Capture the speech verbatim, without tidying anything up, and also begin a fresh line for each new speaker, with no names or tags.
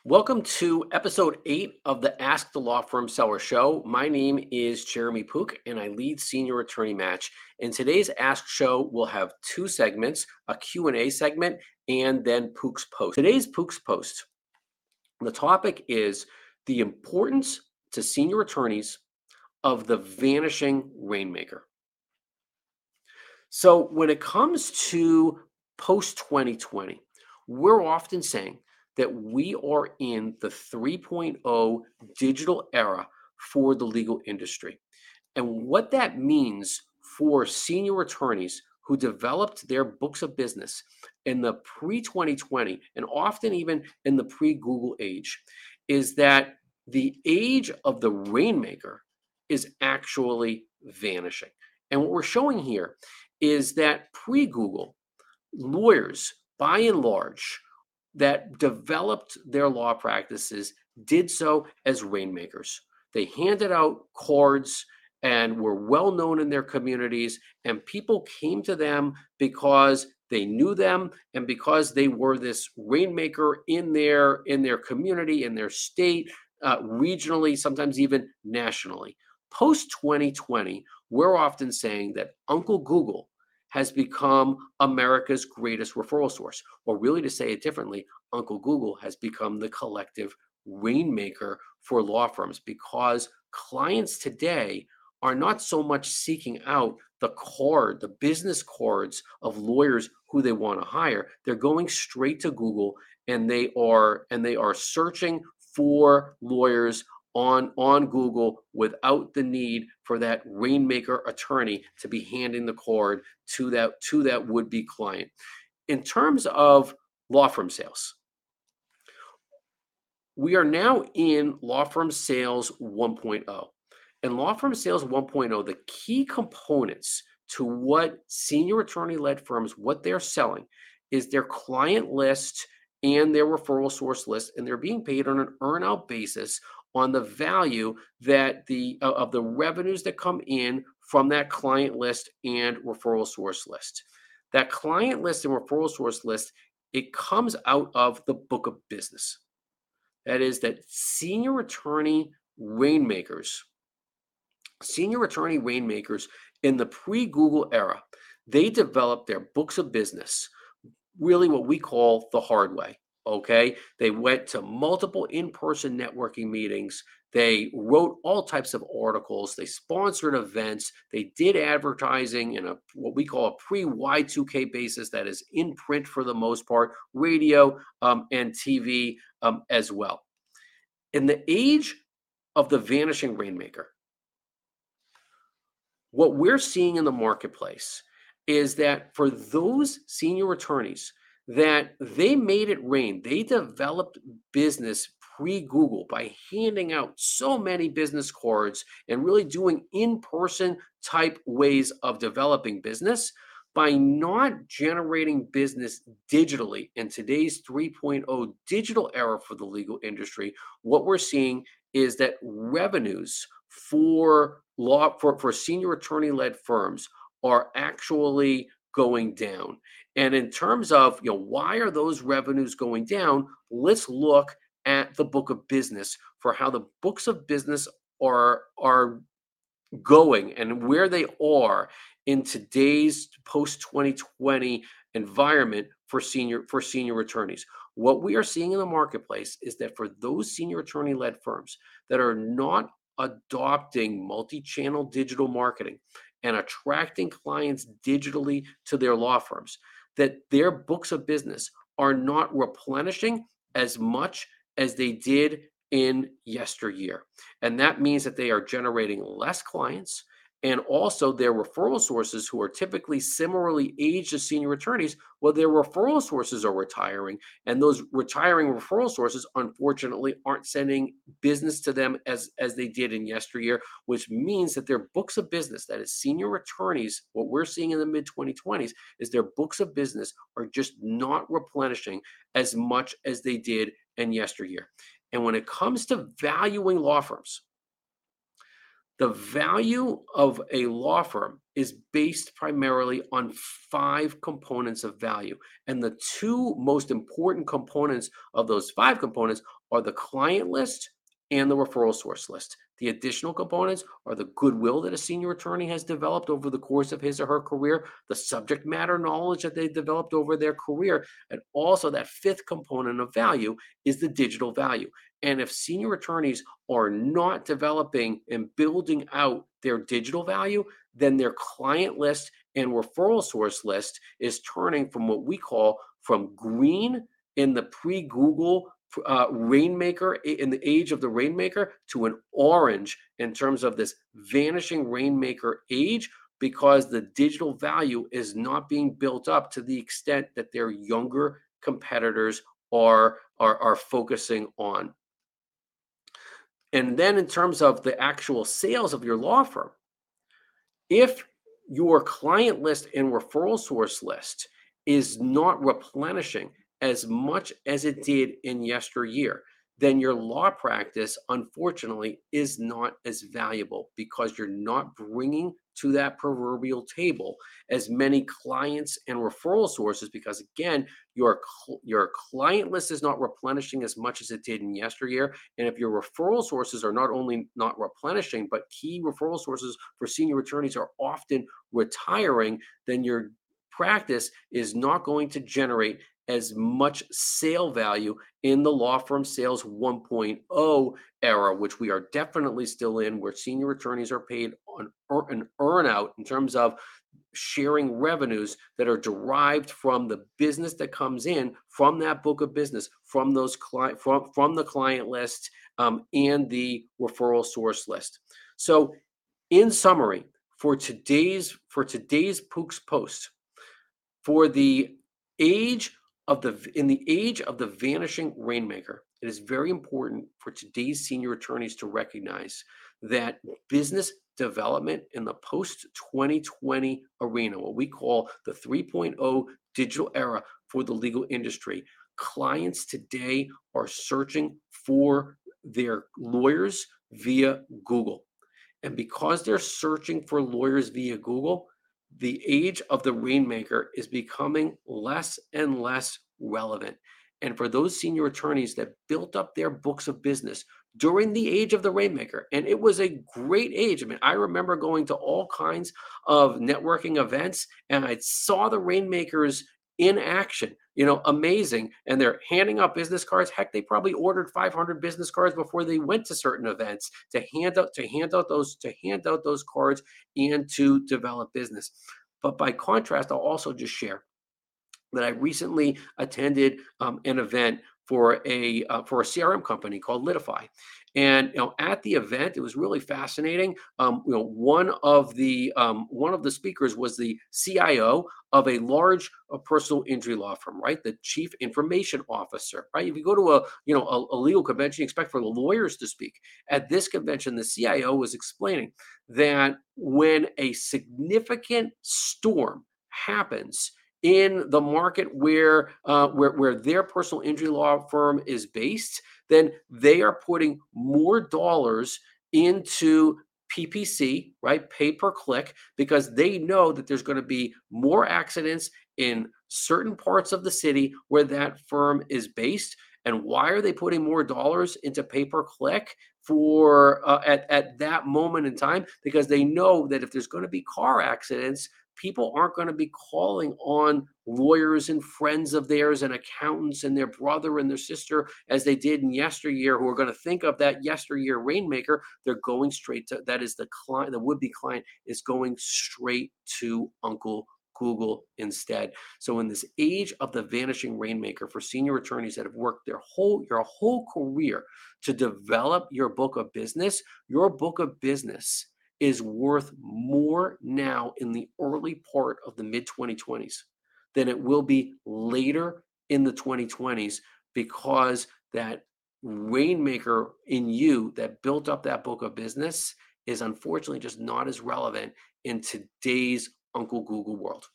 Welcome to episode eight of the Ask the Law Firm Seller Show. My name is Jeremy Pook and I lead Senior Attorney Match. In today's Ask Show, we'll have two segments, a Q and A segment and then Pook's Post. Today's Pook's Post, the topic is the importance to senior attorneys of the vanishing rainmaker. So when it comes to post twenty twenty, we're often saying that we are in the three point oh digital era for the legal industry. And what that means for senior attorneys who developed their books of business in the pre twenty twenty and often even in the pre-Google age is that the age of the rainmaker is actually vanishing. And what we're showing here is that pre-Google, lawyers, by and large, that developed their law practices did so as rainmakers. They handed out cards and were well known in their communities, and people came to them because they knew them and because they were this rainmaker in their in their community, in their state, uh, regionally, sometimes even nationally. Post twenty twenty, we're often saying that Uncle Google has become America's greatest referral source. Or really, to say it differently, Uncle Google has become the collective rainmaker for law firms because clients today are not so much seeking out the card, the business cards of lawyers who they want to hire. They're going straight to Google and they are and they are searching for lawyers on, on Google without the need for that rainmaker attorney to be handing the card to that, to that would-be client. In terms of law firm sales, we are now in law firm sales one point oh. In law firm sales one point oh, the key components to what senior attorney-led firms, what they're selling is their client list and their referral source list, and they're being paid on an earn-out basis on the value that the uh, of the revenues that come in from that client list and referral source list. That client list and referral source list, it comes out of the book of business. That is that senior attorney rainmakers, senior attorney rainmakers in the pre-Google era, they developed their books of business, really what we call the hard way. Okay, they went to multiple in-person networking meetings. They wrote all types of articles. They sponsored events. They did advertising in a what we call a pre-Y two K basis, that is in print for the most part, radio um, and T V um, as well. In the age of the vanishing rainmaker, what we're seeing in the marketplace is that for those senior attorneys that they made it rain. They developed business pre-Google by handing out so many business cards and really doing in-person type ways of developing business. By not generating business digitally in today's three point oh digital era for the legal industry, what we're seeing is that revenues for law for, for senior attorney-led firms are actually going down. And in terms of, you know, why are those revenues going down? Let's look at the book of business for how the books of business are, are going and where they are in today's post twenty twenty environment for senior for senior attorneys. What we are seeing in the marketplace is that for those senior attorney-led firms that are not adopting multi-channel digital marketing and attracting clients digitally to their law firms, that their books of business are not replenishing as much as they did in yesteryear. And that means that they are generating less clients, and also their referral sources, who are typically similarly aged as senior attorneys, well, their referral sources are retiring, and those retiring referral sources, unfortunately, aren't sending business to them as, as they did in yesteryear, which means that their books of business, that is senior attorneys, what we're seeing in the mid twenty twenties, is their books of business are just not replenishing as much as they did in yesteryear. And when it comes to valuing law firms, the value of a law firm is based primarily on five components of value. And the two most important components of those five components are the client list and the referral source list. The additional components are the goodwill that a senior attorney has developed over the course of his or her career, the subject matter knowledge that they've developed over their career, and also that fifth component of value is the digital value. And if senior attorneys are not developing and building out their digital value, then their client list and referral source list is turning from what we call from green in the pre-Google uh, rainmaker, in the age of the rainmaker, to an orange in terms of this vanishing rainmaker age, because the digital value is not being built up to the extent that their younger competitors are, are, are focusing on. And then in terms of the actual sales of your law firm, if your client list and referral source list is not replenishing as much as it did in yesteryear, then your law practice, unfortunately, is not as valuable, because you're not bringing to that proverbial table as many clients and referral sources, because again, your, your client list is not replenishing as much as it did in yesteryear. And if your referral sources are not only not replenishing, but key referral sources for senior attorneys are often retiring, then your practice is not going to generate as much sale value in the law firm sales one point oh era, which we are definitely still in, where senior attorneys are paid on an earn out in terms of sharing revenues that are derived from the business that comes in from that book of business, from those client, from, from the client list, um, and the referral source list. So in summary, for today's, for today's Pooks Post, for the age of the in the age of the vanishing rainmaker, it is very important for today's senior attorneys to recognize that business development in the post twenty twenty arena, what we call the three point oh digital era for the legal industry, clients today are searching for their lawyers via Google. And because they're searching for lawyers via Google, the age of the rainmaker is becoming less and less relevant. And for those senior attorneys that built up their books of business during the age of the rainmaker, and it was a great age. I mean, I remember going to all kinds of networking events, and I saw the rainmakers in action, you know, amazing. And they're handing out business cards. Heck, they probably ordered five hundred business cards before they went to certain events to hand out, to hand out those, to hand out those cards and to develop business. But by contrast, I'll also just share that I recently attended um, an event for a uh, for a C R M company called Litify. And you know, at the event, it was really fascinating. Um, you know, one of the um, one of the speakers was the C I O of a large uh, personal injury law firm, right? The chief information officer, right? If you go to a you know a, a legal convention, you expect for the lawyers to speak. At this convention, the C I O was explaining that when a significant storm happens in the market where, uh, where where their personal injury law firm is based, then they are putting more dollars into P P C, right, pay per click, because they know that there's going to be more accidents in certain parts of the city where that firm is based. And why are they putting more dollars into pay per click for uh, at at that moment in time? Because they know that if there's going to be car accidents, people aren't going to be calling on lawyers and friends of theirs and accountants and their brother and their sister as they did in yesteryear, who are going to think of that yesteryear rainmaker. They're going straight to, that is the client, the would-be client is going straight to Uncle Google instead. So in this age of the vanishing rainmaker, for senior attorneys that have worked their whole, your whole career to develop your book of business, your book of business is worth more now in the early part of the mid twenty twenties than it will be later in the twenty twenties, because that rainmaker in you that built up that book of business is unfortunately just not as relevant in today's Uncle Google world.